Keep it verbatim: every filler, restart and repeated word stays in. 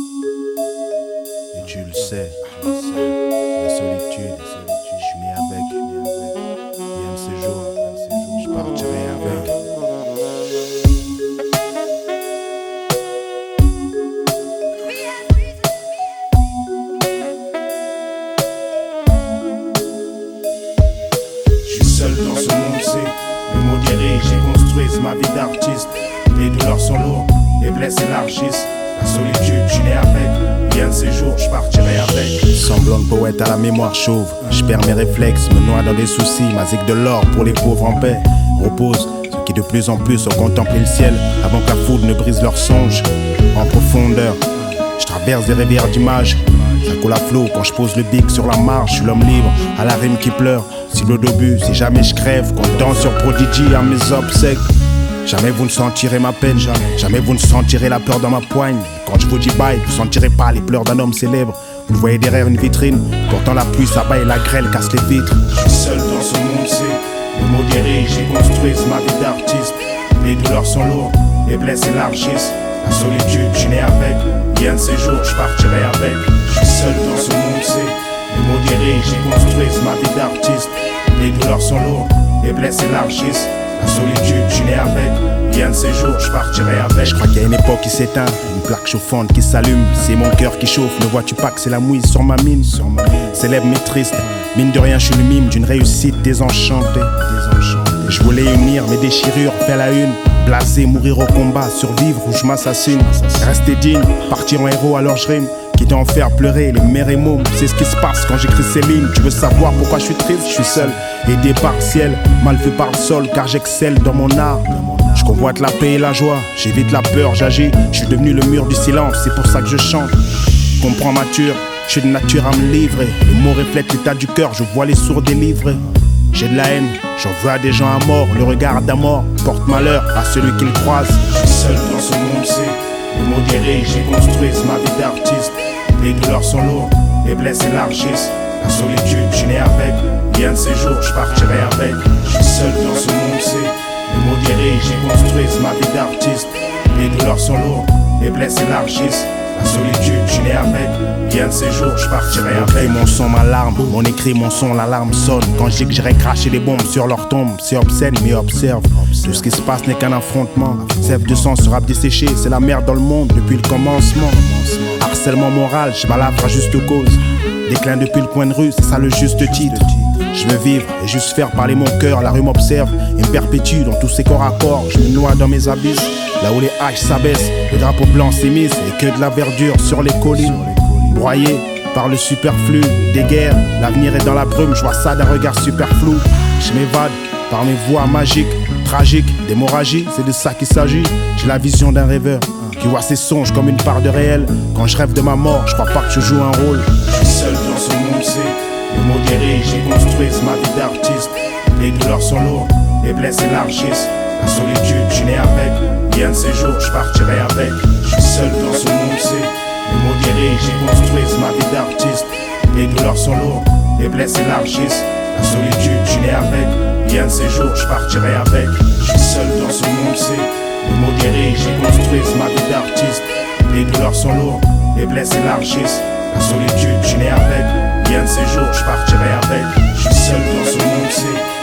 Et tu le sais, la solitude, je suis né avec. Et un de ces jours, je partirai avec. Je suis seul dans ce monde, c'est le modéré. J'ai construit ma vie d'artiste. Les douleurs sont lourdes, les plaies s'élargissent. La solitude, je suis né avec. Et un de ces jours, je partirai avec. Semblant de poète à la mémoire chauve. Je perds mes réflexes, me noie dans des soucis. Ma zig de l'or pour les pauvres en paix. Repose ceux qui de plus en plus ont contemplé le ciel avant que la foudre ne brise leurs songes. En profondeur, je traverse des rivières d'images. Ça coule à flot quand je pose le bic sur la marche. Je suis l'homme libre, à la rime qui pleure. Si l'eau d'obus, si jamais je crève, comptant sur Prodigy à mes obsèques. Jamais vous ne sentirez ma peine, jamais, jamais vous ne sentirez la peur dans ma poigne. Quand je vous dis bye, vous sentirez pas les pleurs d'un homme célèbre. Vous le voyez derrière une vitrine, pourtant la pluie s'abat et la grêle casse les vitres. Je suis seul dans ce monde, c'est le modéré. J'ai construit ma vie d'artiste. Les douleurs sont lourdes, les plaies s'élargissent. La solitude, je suis né avec. Et un de ces jours, je partirai avec. Je suis seul dans ce monde, c'est le modéré. J'ai construit ma vie d'artiste. Les douleurs sont lourdes, les plaies s'élargissent. La solitude, je suis né avec. Et un de ces jours, je partirai avec. Je crois qu'il y a une époque qui s'éteint, une plaque chauffante qui s'allume. C'est mon cœur qui chauffe, ne vois-tu pas que c'est la mouise sur ma mine? Célèbre mais triste, mine de rien, je suis le mime d'une réussite désenchantée. Je voulais unir mes déchirures, faire la une. Blasé, mourir au combat, survivre ou je m'assassine. Rester digne, partir en héros alors je rime. Quitte à en faire pleurer les mères et mômes. C'est ce qui se passe quand j'écris ces lignes. Tu veux savoir pourquoi je suis triste? Je suis seul, aidé par le ciel, mal fait par le sol, car j'excelle dans mon art. Je convoite la paix et la joie, j'évite la peur, j'agis. Je suis devenu le mur du silence, c'est pour ça que je chante. Comprends mature, je suis de nature à me livrer. Les mots reflètent l'état du cœur, je vois les sourds délivrés. J'ai de la haine, j'en veux à des gens à mort. Le regard d'amour porte malheur à celui qui le croise. Je suis seul dans ce monde, c'est le modéré. J'ai construit ma vie d'artiste. Les douleurs sont lourdes, les plaies s'élargissent. La solitude, je suis né avec. Et un de ces jours, je partirai avec. Je suis seul dans ce monde, c'est le modéré. J'ai construit ma vie d'artiste. Les douleurs sont lourdes, les plaies s'élargissent. La solitude, je suis né avec. Et un de ces jours, je partirai avec. Mon son, ma larme, mon écrit, mon son, l'alarme sonne. Quand je dis que j'irai cracher des bombes sur leur tombe, c'est obscène, mais observe. Tout ce qui se passe n'est qu'un affrontement. Sève de sang sera desséché, c'est la merde dans le monde depuis le commencement. Harcèlement moral, je balafre à juste cause. Déclin depuis le coin de rue, c'est ça le juste titre. Je veux vivre et juste faire parler mon cœur. La rue m'observe et me perpétue dans tous ses corps à corps. Je me noie dans mes abysses, là où les haches s'abaissent. Le drapeau blanc s'émisse et que de la verdure sur les collines. Broyé par le superflu des guerres, l'avenir est dans la brume. Je vois ça d'un regard super flou. Je m'évade par mes voix magiques, tragiques, d'hémorragie, c'est de ça qu'il s'agit. J'ai la vision d'un rêveur qui voit ses songes comme une part de réel. Quand je rêve de ma mort, je crois pas que je joue un rôle. Je suis seul dans ce monde, c'est le modéré. J'ai construit ma vie d'artiste. Les douleurs sont lourdes, les plaies s'élargissent. La solitude, je suis né avec. Et un de ces jours, je partirai avec. Je suis seul dans ce monde, c'est le modéré. J'ai construit ma vie d'artiste. Les douleurs sont lourdes, les plaies s'élargissent. La solitude, je suis né avec. Et un de ces jours, je partirai avec. Je suis seul dans ce monde, c'est le modéré. J'ai construit ma vie d'artiste. Les douleurs sont lourdes, les plaies s'élargissent. La solitude, je suis né avec. Et un de ces jours, je partirai avec. Je suis seul dans ce monde, c'est